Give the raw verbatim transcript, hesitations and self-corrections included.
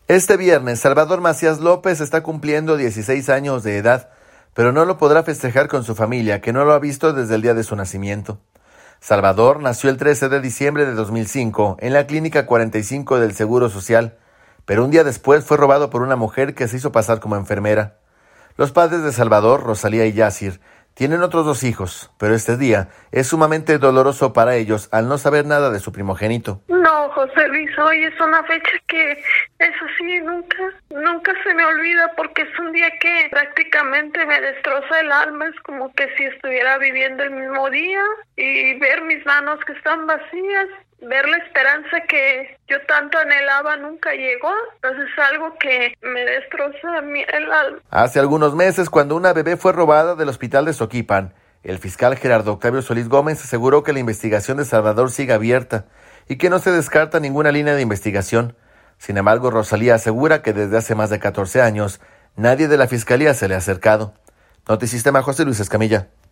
Este viernes, Salvador Macías López está cumpliendo dieciséis años de edad, pero no lo podrá festejar con su familia, que no lo ha visto desde el día de su nacimiento. Salvador nació el trece de diciembre de dos mil cinco en la Clínica cuarenta y cinco del Seguro Social, pero un día después fue robado por una mujer que se hizo pasar como enfermera. Los padres de Salvador, Rosalía y Yacir, tienen otros dos hijos, pero este día es sumamente doloroso para ellos al no saber nada de su primogénito. No, José Luis, hoy es una fecha que, eso sí, nunca, nunca se me olvida porque es un día que prácticamente me destroza el alma. Es como que si estuviera viviendo el mismo día y ver mis manos que están vacías, ver la esperanza que yo tanto anhelaba nunca llegó. Entonces es algo que me destroza el alma. Hace algunos meses, cuando una bebé fue robada del hospital de Soquipan, el fiscal Gerardo Octavio Solís Gómez aseguró que la investigación de Salvador sigue abierta y que no se descarta ninguna línea de investigación. Sin embargo, Rosalía asegura que desde hace más de catorce años nadie de la fiscalía se le ha acercado. Notisistema, José Luis Escamilla.